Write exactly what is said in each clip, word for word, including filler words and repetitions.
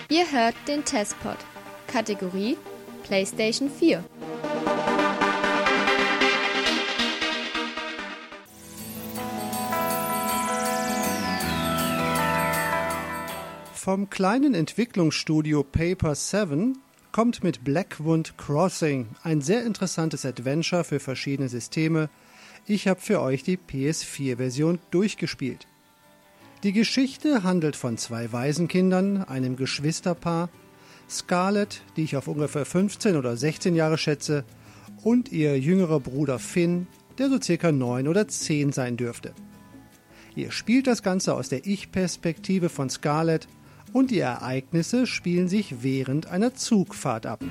Ihr hört den Testpod. Kategorie PlayStation vier. Vom kleinen Entwicklungsstudio Paper Seven kommt mit Blackwood Crossing ein sehr interessantes Adventure für verschiedene Systeme. Ich habe für euch die P S vier Version durchgespielt. Die Geschichte handelt von zwei Waisenkindern, einem Geschwisterpaar, Scarlett, die ich auf ungefähr fünfzehn oder sechzehn Jahre schätze, und ihr jüngerer Bruder Finn, der so circa neun oder zehn sein dürfte. Ihr spielt das Ganze aus der Ich-Perspektive von Scarlett und die Ereignisse spielen sich während einer Zugfahrt ab.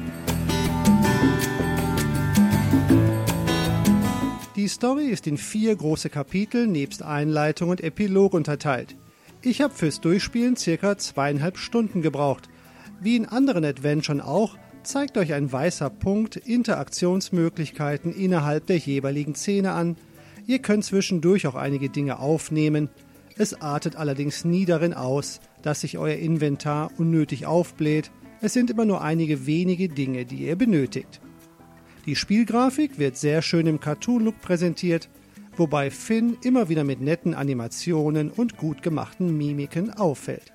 Die Story ist in vier große Kapitel nebst Einleitung und Epilog unterteilt. Ich habe fürs Durchspielen circa zweieinhalb Stunden gebraucht. Wie in anderen Adventuren auch, zeigt euch ein weißer Punkt Interaktionsmöglichkeiten innerhalb der jeweiligen Szene an. Ihr könnt zwischendurch auch einige Dinge aufnehmen. Es artet allerdings nie darin aus, dass sich euer Inventar unnötig aufbläht. Es sind immer nur einige wenige Dinge, die ihr benötigt. Die Spielgrafik wird sehr schön im Cartoon-Look präsentiert, wobei Finn immer wieder mit netten Animationen und gut gemachten Mimiken auffällt.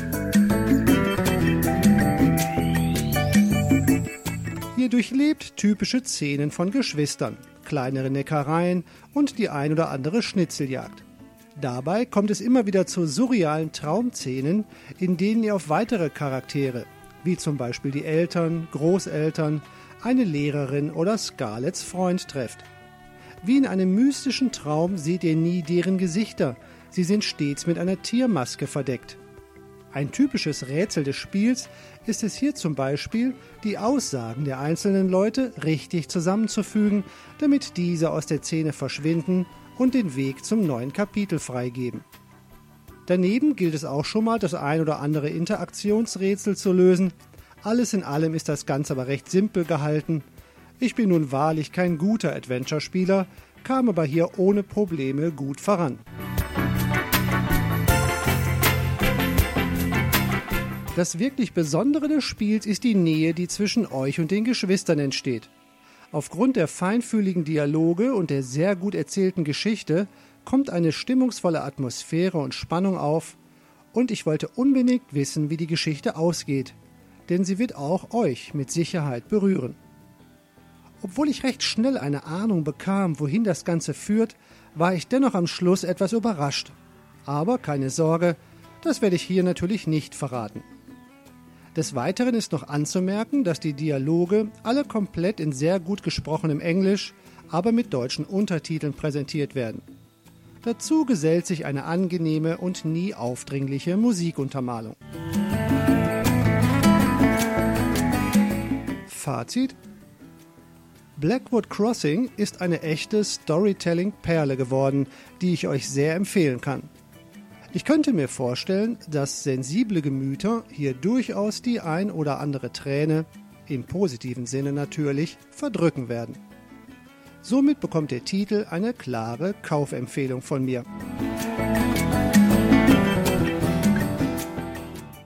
Ihr durchlebt typische Szenen von Geschwistern, kleinere Neckereien und die ein oder andere Schnitzeljagd. Dabei kommt es immer wieder zu surrealen Traumszenen, in denen ihr auf weitere Charaktere, wie zum Beispiel die Eltern, Großeltern, eine Lehrerin oder Scarletts Freund trefft. Wie in einem mystischen Traum seht ihr nie deren Gesichter, sie sind stets mit einer Tiermaske verdeckt. Ein typisches Rätsel des Spiels ist es hier zum Beispiel, die Aussagen der einzelnen Leute richtig zusammenzufügen, damit diese aus der Szene verschwinden und den Weg zum neuen Kapitel freigeben. Daneben gilt es auch schon mal, das ein oder andere Interaktionsrätsel zu lösen. Alles in allem ist das Ganze aber recht simpel gehalten. Ich bin nun wahrlich kein guter Adventure-Spieler, kam aber hier ohne Probleme gut voran. Das wirklich Besondere des Spiels ist die Nähe, die zwischen euch und den Geschwistern entsteht. Aufgrund der feinfühligen Dialoge und der sehr gut erzählten Geschichte kommt eine stimmungsvolle Atmosphäre und Spannung auf und ich wollte unbedingt wissen, wie die Geschichte ausgeht, denn sie wird auch euch mit Sicherheit berühren. Obwohl ich recht schnell eine Ahnung bekam, wohin das Ganze führt, war ich dennoch am Schluss etwas überrascht. Aber keine Sorge, das werde ich hier natürlich nicht verraten. Des Weiteren ist noch anzumerken, dass die Dialoge alle komplett in sehr gut gesprochenem Englisch, aber mit deutschen Untertiteln präsentiert werden. Dazu gesellt sich eine angenehme und nie aufdringliche Musikuntermalung. Fazit: Blackwood Crossing ist eine echte Storytelling-Perle geworden, die ich euch sehr empfehlen kann. Ich könnte mir vorstellen, dass sensible Gemüter hier durchaus die ein oder andere Träne, im positiven Sinne natürlich, verdrücken werden. Somit bekommt der Titel eine klare Kaufempfehlung von mir.